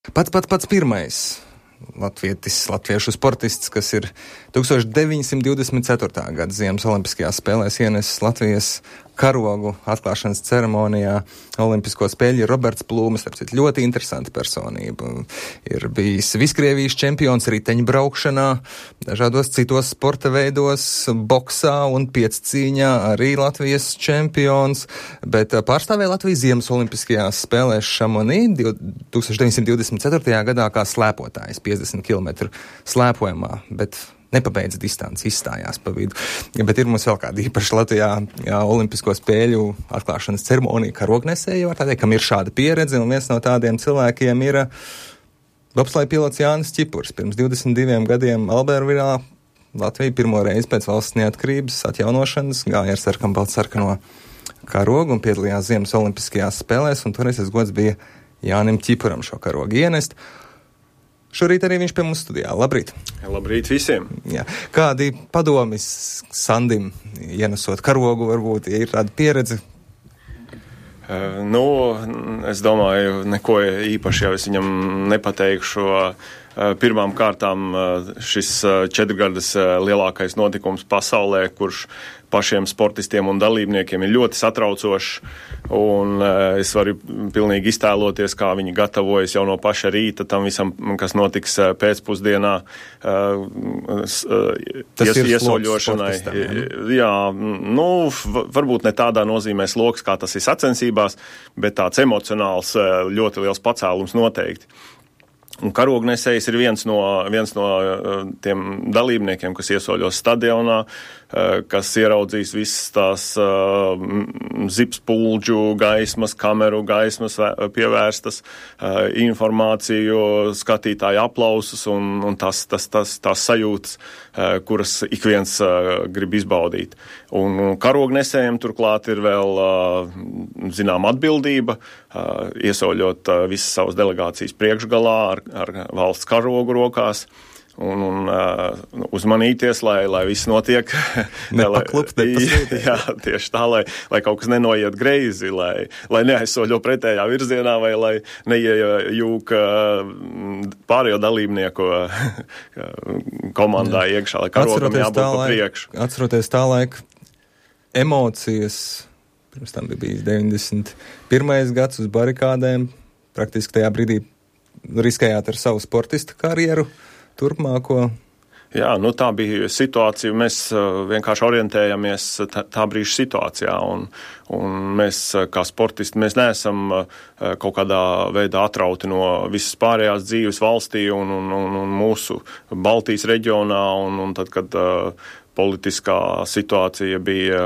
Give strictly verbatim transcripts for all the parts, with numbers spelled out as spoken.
Pats, pats, pats pirmais latvietis, latviešu sportists, kas ir tūkstoš deviņsimt divdesmit ceturtā gada Ziemas olimpiskajās spēlēs ienesis Latvijas karogu atklāšanas ceremonijā Olimpisko spēļu, ir Roberts Plūmes, tāpēc ļoti interesanta personība. Ir bijis Viskrievijas čempions riteņbraukšanā, dažādos citos sporta veidos, boksā un piecīņā arī Latvijas čempions, bet pārstāvēja Latvijas Ziemas olimpiskajās spēlēs Šamonī tūkstoš deviņsimt divdesmit ceturtajā gadā kā slēpotājs piecdesmit kilometru slēpojumā, bet nepabeidz distanci, izstājās pa vidu. Bet ir mums vēl kāda īpaša Latvijā jā, Olimpisko spēļu atklāšanas ceremonija karognesēju, var tādēļ, kam ir šāda pieredze, un viens no tādiem cilvēkiem ir bobsleja pilots Jānis Čipurs. Pirms divdesmit diviem gadiem Albervilā Latvija pirmo reizi pēc valsts neatkarības atjaunošanas gāja ar sarkanbaltsarkano karogu un piedalījās Ziemas olimpiskajās spēlēs, un toreiz tas gods bija Jānim Čipuram šo karogu ienest. Šorīt arī viņš pie mums studijā. Labrīt! Labrīt visiem! Jā. Kādi padomis Sandim ienesot karogu, varbūt, ja ir tāda pieredze? Uh, nu, es domāju, neko īpaši jau es viņam nepateikšu. Uh, pirmām kārtām uh, šis uh, četrgadas uh, lielākais notikums pasaulē, kurš pašiem sportistiem un dalībniekiem ir ļoti satraucošs, un uh, es varu pilnīgi iztēloties, kā viņi gatavojas jau no paša rīta tam visam, kas notiks uh, pēcpusdienā uh, uh, ies, iesoļošanai. Jā, nu, varbūt ne tādā nozīmē sloks, kā tas ir sacensībās, bet tāds emocionāls, uh, ļoti liels pacēlums noteikti. Un karognesējs ir viens no, viens no uh, tiem dalībniekiem, kas iesoļos stadionā, uh, kas ieraudzīs visas tās uh, zipspuldžu gaismas, kameru gaismas pievērstas, uh, informāciju, skatītāju aplausus un, un tas, tas, tas, tās sajūtas, uh, kuras ik viens uh, grib izbaudīt. Un, un karognesējiem turklāt ir vēl, uh, zinām, atbildība, uh, iesoļot uh, visas savas delegācijas priekšgalā ar ar valsts karogu rokās un, un uh, uzmanīties, lai, lai viss notiek. Nepaklupt, nepasūtīt. Jā, tieši tā, lai, lai kaut kas nenoiet greizi, lai, lai neaizsoļo pretējā virzienā vai lai neiejūk uh, pārējo dalībnieku komandā jā. Iekšā, lai karogam jābūt pa priekšu. Atceroties tā laika emocijas, pirms tam bija bijis deviņdesmit pirmais gads uz barikādēm, praktiski tajā brīdī riskējāt ar savu sportista karjeru turpmāko? Jā, nu tā bija situācija. Mēs uh, vienkārši orientējamies tā, tā brīža situācijā, un, un mēs uh, kā sportisti, mēs neesam uh, kaut kādā veidā atrauti no visas pārējās dzīves valstī un, un, un, un mūsu Baltijas reģionā, un, un tad, kad uh, politiskā situācija bija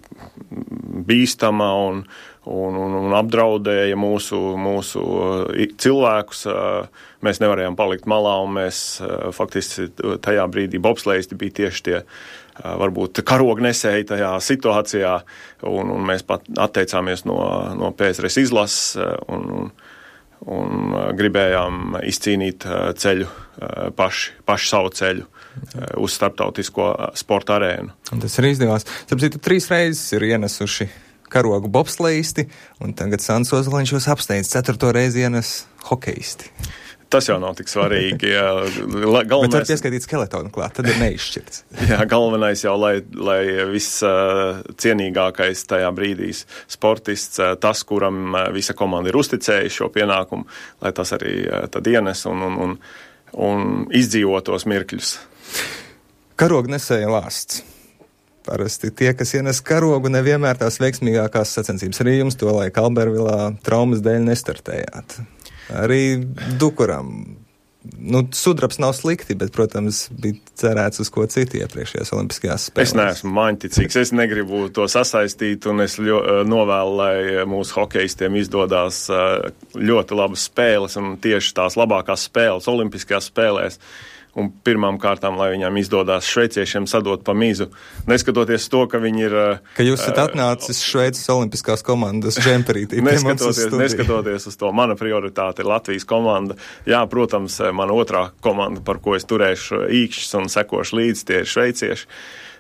bīstama un Un, un, un apdraudēja mūsu, mūsu cilvēkus. Mēs nevarējām palikt malā, un mēs faktiski tajā brīdī bobslejisti bija tieši tie varbūt karognesēji tajā situācijā, un, un mēs pat atteicāmies no, no P S R S izlases un, un, un gribējām izcīnīt ceļu, paši, paši savu ceļu uz starptautisko sporta arēnu. Un tas arī izdevās. Tāpēc trīs reizes ir ienesuši karogu bobslejisti, un tagad Sants Ozoliņš jūs apsteidz ceturto reizi ienes hokejisti. Tas jau nav tik svarīgi. Galvenais... Bet var pieskaitīt skeletonu klāt, tad ir neizšķirts. Jā, galvenais jau, lai, lai viss uh, cienīgākais tajā brīdīs sportists, uh, tas, kuram uh, visa komanda ir uzticējuši šo pienākumu, lai tas arī uh, tad ienes un, un, un, un izdzīvotos mirkļus. Karognesēja lāsts. Parasti tie, kas ienes karogu, nevienmēr tās veiksmīgākās sacensības. Arī jums to laika Albervilā traumas dēļ nestartējāt. Arī Dukuram. Nu, sudrabs nav slikti, bet, protams, bija cerēts uz ko citu iepriekšējās olimpiskajās spēlēs. Es neesmu maņticīgs, es negribu to sasaistīt, un es ļo, novēlu, lai mūsu hokejistiem izdodās ļoti labas spēles, un tieši tās labākās spēles olimpiskajās spēlēs. Un pirmām kārtām, lai viņām izdodās šveiciešiem sadot pa mizu. Neskatoties to, ka viņi ir... Ka jūs esat atnācis Šveices olimpiskās komandas džemperītī. Neskatoties, neskatoties uz to, mana prioritāte ir Latvijas komanda. Jā, protams, mana otrā komanda, par ko es turēšu īkšķis un sekošu līdzi, tie ir šveicieši.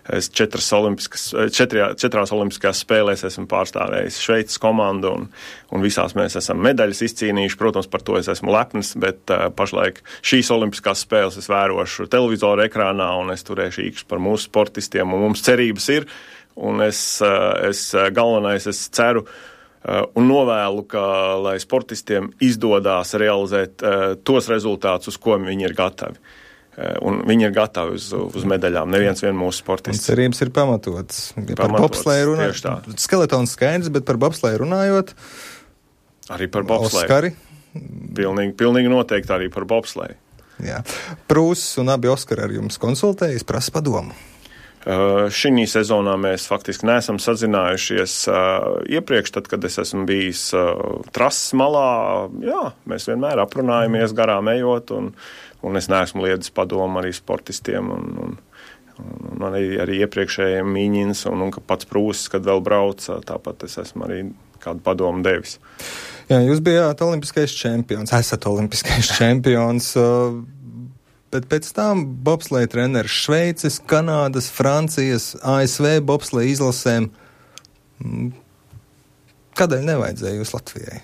Es četras olimpiskas, četrā, četrās olimpiskās spēlēs esmu pārstāvējis Šveices komandu, un, un visās mēs esam medaļas izcīnījuši. Protams, par to es esmu lepns, bet uh, pašlaik šīs olimpiskās spēles es vērošu televizoru ekrānā, un es turēšu īkšķi par mūsu sportistiem, un mums cerības ir, un es, uh, es galvenais, es ceru, Uh, un novēlu, ka, lai sportistiem izdodās realizēt uh, tos rezultātus, uz ko viņi ir gatavi. Uh, un viņi ir gatavi uz, uz medaļām. Neviens vien mūsu sportists. Un cerības ir pamatotas. Ja par bobsleju runājot, skeletons skaidrs, bet par bobsleju runājot. Arī par bobsleju. Oskari. Pilnīgi, pilnīgi noteikti arī par bobsleju. Jā. Prūss un abi Oskari ar jums konsultējas, prasa padomu. Uh, šī sezonā mēs faktiski neesam sazinājušies uh, iepriekš, tad, kad es esmu bijis uh, trases malā. Jā, mēs vienmēr aprunājamies garām ejot, un, un es neesmu liedis padomu arī sportistiem, un, un, un arī, arī iepriekšējiem Mīņins, un, un pats Prūsis, kad vēl brauc, tāpat es esmu arī kādu padomu devis. Jā, jūs bijāt olimpiskais čempions, esat olimpiskais čempions, uh, bet pēc tam bobsleja treneris Šveices, Kanādas, Francijas, A S V bobsleja izlasēm. Kādēļ nevajadzēja jūs Latvijai?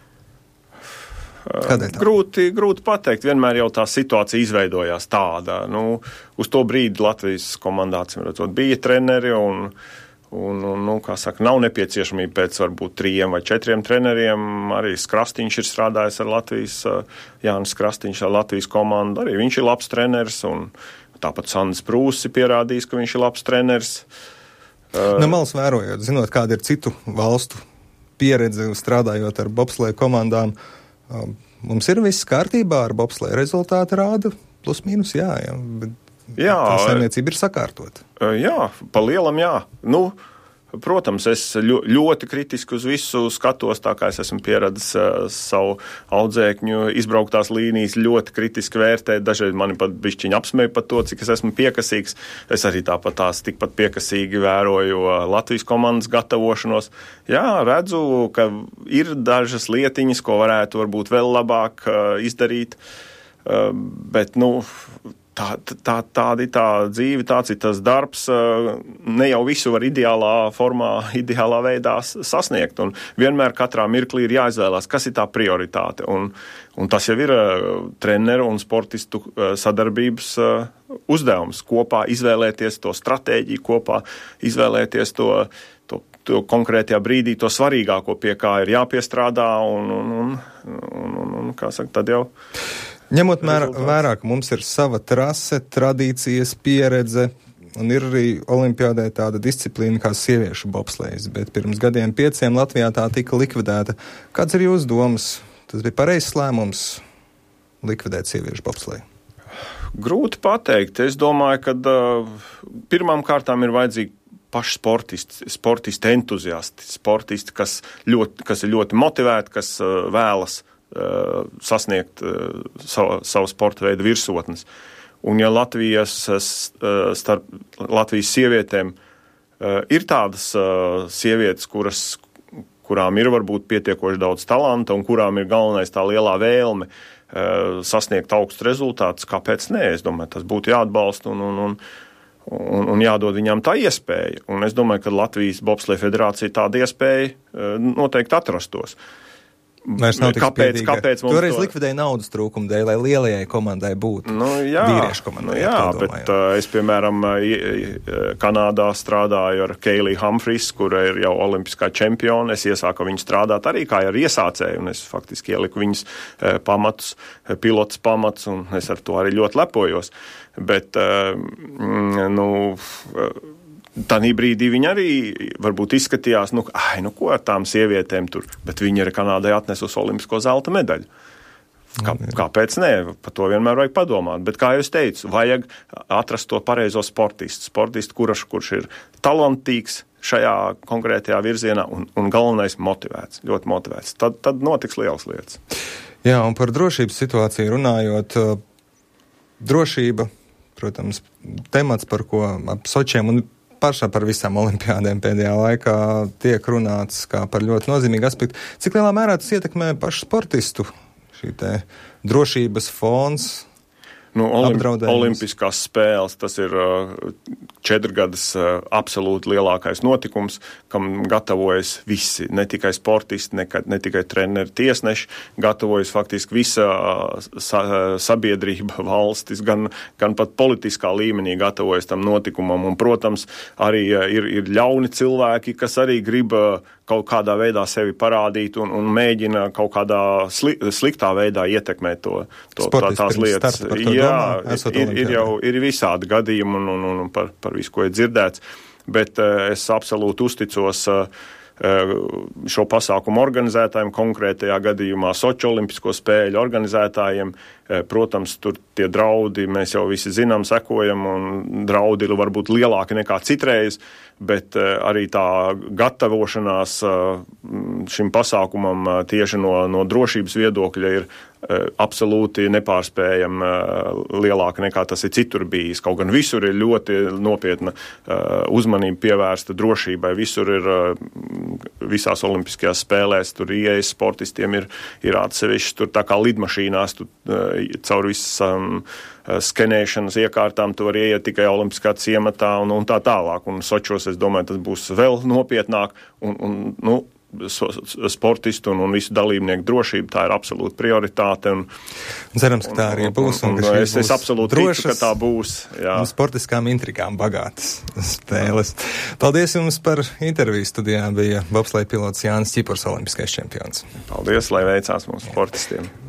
Kādēļ tā? Grūti, grūti pateikt. Vienmēr jau tā situācija izveidojās tāda. Nu, uz to brīdi Latvijas komandā, acīm redzot, bija treneri un Un, un, nu, kā saka, nav nepieciešamība pēc varbūt trījiem vai četriem treneriem. Arī Skrastiņš ir strādājis ar Latvijas, Jānis Skrastiņš ar Latvijas komandu. Arī viņš ir labs treneris, un tāpat Sandis Prūsis ir pierādījis, ka viņš ir labs treneris. No malas vērojot, zinot, kāda ir citu valstu pieredze strādājot ar bobsleju komandām, mums ir viss kārtībā ar bobsleju. Rezultāti rāda plus mīnus, jā, jā, bet jā, tā saimniecība ir sakārtota. Jā, pa lielam jā. Nu, protams, es ļoti kritiski uz visu skatos, tā kā es esmu pieradis uh, savu audzēkņu izbrauktās līnijas, ļoti kritiski vērtēt. Dažreiz mani pat bišķiņi apsmēja par to, cik es esmu piekasīgs. Es arī tāpat tās tikpat piekasīgi vēroju Latvijas komandas gatavošanos. Jā, redzu, ka ir dažas lietiņas, ko varētu varbūt vēl labāk uh, izdarīt, uh, bet, nu, Tā, tā, tāda ir tā dzīve, tāds ir tas darbs. Ne jau visu var ideālā formā, ideālā veidā sasniegt. Un vienmēr katrā mirklī ir jāizvēlās, kas ir tā prioritāte. Un, un tas jau ir treneru un sportistu sadarbības uzdevums. Kopā izvēlēties to stratēģiju, kopā izvēlēties to, to, to konkrētajā brīdī, to svarīgāko, pie kā ir jāpiestrādā. Un, un, un, un, un, un kā saka, tad jau... Ņemot mērā, vērā, ka mums ir sava trase, tradīcijas, pieredze, un ir arī olimpiādē tāda disciplīna kā sieviešu bobslejs, bet pirms gadiem pieciem Latvijā tā tika likvidēta. Kāds ir jūsu domas? Tas bija pareizs lēmums likvidēt sieviešu bobsleju? Grūti pateikt. Es domāju, ka uh, pirmām kārtām ir vajadzīgi paši sportisti, sportisti entuziasti, sportisti, kas, ļoti, kas ir ļoti motivēti, kas uh, vēlas sasniegt uh, savu, savu sporta veidu virsotnes. Un ja Latvijas, uh, starp Latvijas sievietēm uh, ir tādas uh, sievietes, kuras, kurām ir varbūt pietiekoši daudz talanta un kurām ir galvenais tā lielā vēlme uh, sasniegt augstus rezultātus, kāpēc nē? Es domāju, tas būtu jāatbalsta un, un, un, un, un jādod viņām tā iespēja. Un es domāju, ka Latvijas bobsleja federācija tāda iespēja uh, noteikti atrastos. Kāpēc, kāpēc mums Toreiz to... likvidēja naudas trūkumu dēļ, lai lielajai komandai būtu. Nu, jā, vīriešu komandai. Nu, jā, bet uh, es, piemēram, Kanādā strādāju ar Keiliju Humphreys, kura ir jau olimpiskā čempiona. Es iesāku viņu strādāt arī kā ar iesācēju, un es faktiski ieliku viņas uh, pamatus, pilots pamats, un es ar to arī ļoti lepojos. Bet, uh, nu... Uh, Tanī brīdī viņi arī varbūt izskatījās, nu, ai, nu, ko ar tām sievietēm tur, bet viņi ir Kanādai atnesusi olimpisko zelta medaļu. Kā, kāpēc nē? Par to vienmēr vajag padomāt. Bet, kā jau es teicu, vajag atrast to pareizo sportistu. Sportistu, kurš, kurš ir talantīgs šajā konkrētajā virzienā un, un galvenais motivēts, ļoti motivēts. Tad, tad notiks lielas lietas. Jā, un par drošības situāciju runājot, drošība, protams, temats, par ko ap Sočiem un pašā par visām olimpiādēm pēdējā laikā tiek runāts kā par ļoti nozīmīgu aspektu. Cik lielā mērā tas ietekmē pašu sportistu, šī te drošības fons? Nu, olimp, olimpiskās spēles, tas ir četrgadas absolūti lielākais notikums, kam gatavojas visi, ne tikai sportisti, ne, ne tikai treneri, tiesneši, gatavojas faktiski visa sa, sabiedrība, valstis, gan, gan pat politiskā līmenī gatavojas tam notikumam. Un, protams, arī ir, ir ļauni cilvēki, kas arī grib kaut kādā veidā sevi parādīt un, un mēģina kaut kādā sli, sliktā veidā ietekmēt to, to tā, tās lietas. Jā, ir, ir jau ir visādi gadījumi un, un, un par, par visu, ko ir dzirdēts, bet uh, es absolūti uzticos uh, šo pasākumu organizētājiem, konkrētajā gadījumā Soči olimpisko spēļu organizētājiem. Protams, tur tie draudi, mēs jau visi zinām, sekojam, un draudi ir varbūt lielāki nekā citreiz, bet arī tā gatavošanās šim pasākumam tieši no, no drošības viedokļa ir absolūti nepārspējami lielāka nekā tas ir citur bijis. Kaut gan visur ir ļoti nopietna uzmanība pievērsta drošībai. Visur ir visās olimpiskajās spēlēs, tur ieejas sportistiem ir, ir atsevišķi, tur tā kā lidmašīnās, tu caur visam skenēšanas iekārtām tu vari ieiet tikai olimpiskā ciematā un, un tā tālāk. Un Sočos, es domāju, tas būs vēl nopietnāk un, un nu, sportistu un, un visu dalībnieku drošību, tā ir absolūta prioritāte. Un, cerams, ka tā arī būs. Un, un, un, un es, es absolūti drošas, ticu, ka tā būs. Jā. Un sportiskām intrigām bagātas spēles. Paldies jums par interviju. Studijā bija bobsleja pilots Jānis Čipurs, olimpiskais čempions. Paldies, lai veicās mūsu sportistiem.